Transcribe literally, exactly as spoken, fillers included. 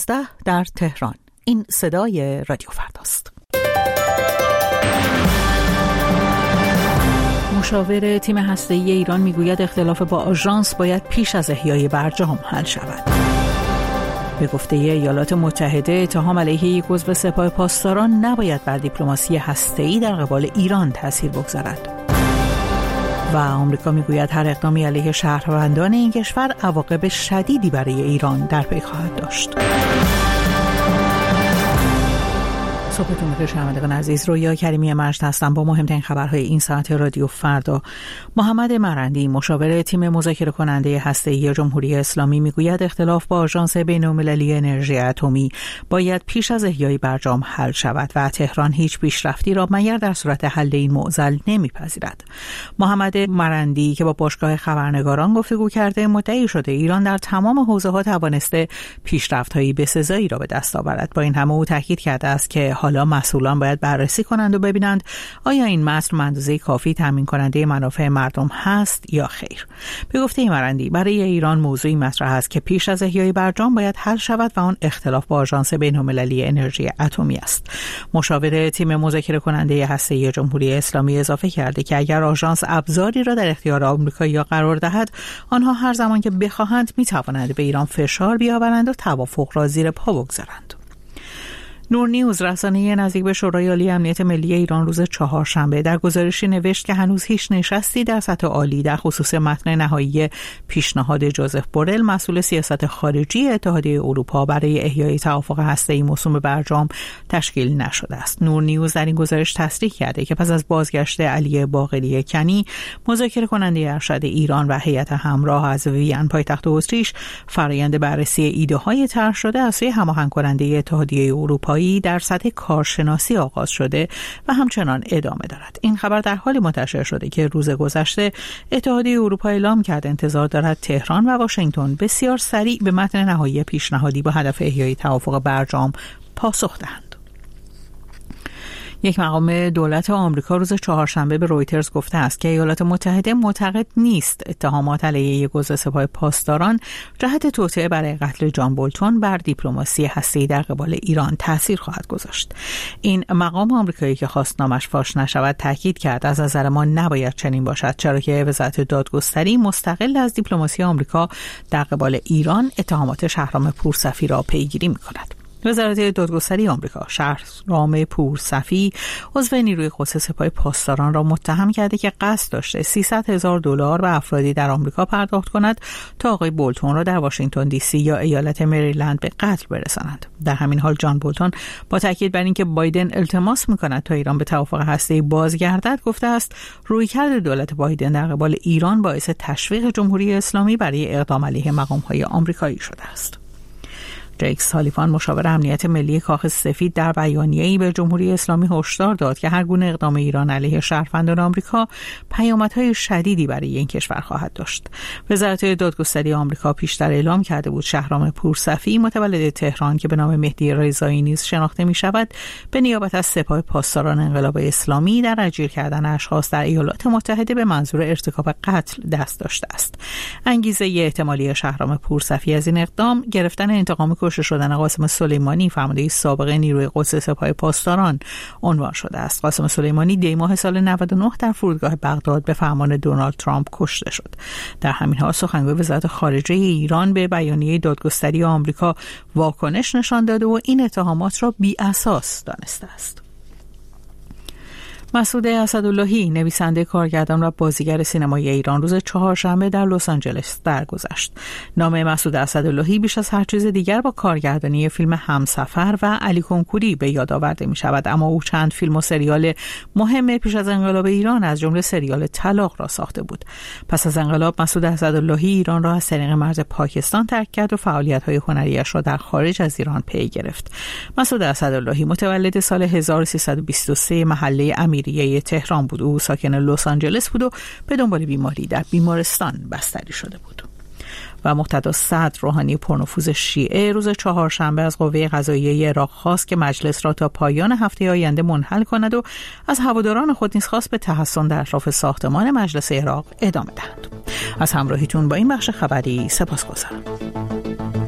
در تهران. این صدای رادیو فرداست. مشاور تیم هسته‌ای ایران میگوید اختلاف با آژانس باید پیش از احیای برجام حل شود. به گفته ایالات متحده اتهام علیه یک عضو سپاه پاسداران نباید بر دیپلماسی هسته‌ای در قبال ایران تأثیر بگذارد. و آمریکا میگوید هر اقدامی علیه شهروندان این کشور عواقب شدیدی برای ایران در پی خواهد داشت. صبحتون بخیر شنوندگان عزیز، رویا کریمی مجد هستم با مهمترین خبرهای این ساعت رادیو فردا. محمد مرندی مشاور تیم مذاکره کننده هسته‌ای جمهوری اسلامی میگوید اختلاف با آژانس بین‌المللی انرژی اتمی باید پیش از احیای برجام حل شود و تهران هیچ پیشرفتی را مگر در صورت حل این معضل نمیپذیرد. محمد مرندی که با باشگاه خبرنگاران گفتگو کرده مدعی شده ایران در تمام حوزه‌ها توانسته پیشرفت‌های بسزایی را به دست آورد. با این همه او تاکید کرده است که حالا مسئولان باید بررسی کنند و ببینند آیا این متن به اندازه کافی تامین کننده منافع مردم هست یا خیر. به گفته مرندی برای ایران موضوعی مطرح است که پیش از احیای برجام باید حل شود و آن اختلاف با آژانس بین‌المللی انرژی اتمی است. مشاور تیم مذاکره کننده هسته‌ای جمهوری اسلامی اضافه کرده که اگر آژانس ابزاری را در اختیار آمریکایی‌ها قرار دهد آنها هر زمان که بخواهند می‌توانند به ایران فشار بیاورند و توافق را زیر پا بگذارند. نور نیوز رسانه نزدیک به شورای عالی امنیت ملی ایران روز چهارشنبه در گزارشی نوشت که هنوز هیچ نشستی در سطح عالی در خصوص متن نهایی پیشنهاد جوزف بورل مسئول سیاست خارجی اتحادیه اروپا برای احیای توافق هسته‌ای موسوم به برجام تشکیل نشده است. نور نیوز در این گزارش تصریح کرده که پس از بازگشت علی باقری کنی مذاکره کننده ارشد ایران و هیئت همراه از وین پایتخت اتریش فرآیند بررسی ایده‌های طرح شده از سوی هماهنگ کننده اتحادیه اروپا در سطح کارشناسی آغاز شده و همچنان ادامه دارد. این خبر در حالی منتشر شده که روز گذشته اتحادیه اروپا اعلام کرده انتظار دارد تهران و واشنگتن بسیار سریع به متن نهایی پیشنهادی با هدف احیای توافق برجام پاسخ دهند. یک مقام دولت آمریکا روز چهارشنبه به رویترز گفته است که ایالات متحده معتقد نیست اتهامات علیه یک عضو سپاه پاسداران جهت توطئه برای قتل جان بولتون بر دیپلماسی هسته‌ای در قبال ایران تاثیر خواهد گذاشت. این مقام آمریکایی که خواست نامش فاش نشود تاکید کرد از نظر ما نباید چنین باشد، چرا که وزارت دادگستری مستقل از دیپلماسی آمریکا در قبال ایران اتهامات شهرام پورصفی را پیگیری می‌کند. وزارت دادگستری آمریکا شهرام پورصفی عضو نیروی قدس سپاه پاسداران را متهم کرده که قصد داشته سیصد هزار دلار به افرادی در آمریکا پرداخت کند تا آقای بولتون را در واشنگتن دی سی یا ایالت مریلند به قتل برسانند. در همین حال جان بولتون با تاکید بر اینکه بایدن التماس می‌کند تا ایران به توافق هسته‌ای بازگردد گفته است رویکرد دولت بایدن در قبال ایران باعث تشویق جمهوری اسلامی برای اقدام علیه مقام‌های آمریکایی شده است. جیک سالیوان مشاور امنیت ملی کاخ سفید در بیانیه‌ای به جمهوری اسلامی هشدار داد که هر گونه اقدام ایران علیه شهروندان آمریکا پیامدهای شدیدی برای این کشور خواهد داشت. وزارت دادگستری آمریکا پیشتر اعلام کرده بود شهرام پورصفی متولد تهران که به نام مهدی رضایی نیز شناخته می‌شود به نیابت از سپاه پاسداران انقلاب اسلامی در اجیر کردن اشخاص در ایالات متحده به منظور ارتکاب قتل دست داشته است. انگیزه احتمالی شهرام پورصفی از این اقدام گرفتن انتقام کشته شدن قاسم سلیمانی فرمانده سابق نیروی قدس سپاه پاسداران عنوان شده است. قاسم سلیمانی دی ماه سال نود و نه در فرودگاه بغداد به فرمان دونالد ترامپ کشته شد. در همین حال سخنگوی وزارت خارجه ایران به بیانیه دادگستری آمریکا واکنش نشان داده و این اتهامات را بی اساس دانسته است. مسعود اسداللهی نویسنده، کارگردان و بازیگر سینمایی ایران روز چهارشنبه در لس آنجلس درگذشت. نام مسعود اسداللهی بیش از هر چیز دیگر با کارگردانی فیلم همسفر و علی کنکوری به یاد آورده می شود، اما او چند فیلم و سریال مهم پیش از انقلاب ایران از جمله سریال طلاق را ساخته بود. پس از انقلاب مسعود اسداللهی ایران را از طریق مرز پاکستان ترک کرد و فعالیت‌های هنری‌اش را در خارج از ایران پی گرفت. مسعود اسداللهی متولد سال هزار و سیصد و بیست و سه محله امیر یه تهران بود. او ساکن لس آنجلس بود و به دنبال بیماری در بیمارستان بستری شده بود. و مقتدا صدر روحانی پرنفوذ شیعه روز چهارشنبه از قوه قضاییه عراق خواست که مجلس را تا پایان هفته آینده منحل کند و از هواداران خود نیز خواست به تحصن در اطراف ساختمان مجلس عراق ادامه دهند. از همراهیتون با این بخش خبری سپاسگزارم.